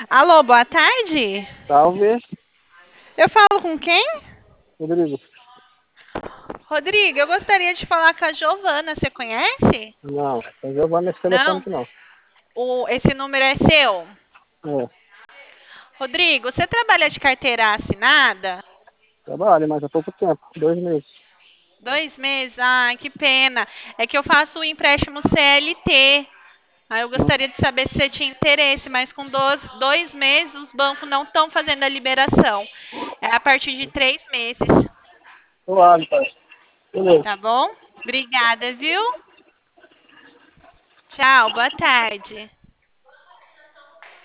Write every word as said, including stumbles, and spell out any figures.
Alô, boa tarde. Salve, Eu falo com quem? Rodrigo. Rodrigo, eu gostaria de falar com a Giovana. Você conhece? Não, a Giovana nesse telefone Não? aqui não. O, esse número é seu? É, Rodrigo, você trabalha de carteira assinada? trabalho, mas há pouco tempo, dois meses. Dois meses? Ai, que pena. É que eu faço o empréstimo C L T. Aí eu Hum, gostaria de saber se você tinha interesse, mas com dois, dois meses os bancos não estão fazendo a liberação. É a partir de três meses. Claro, pai. Beleza. Tá bom? Obrigada, viu? Tchau, boa tarde.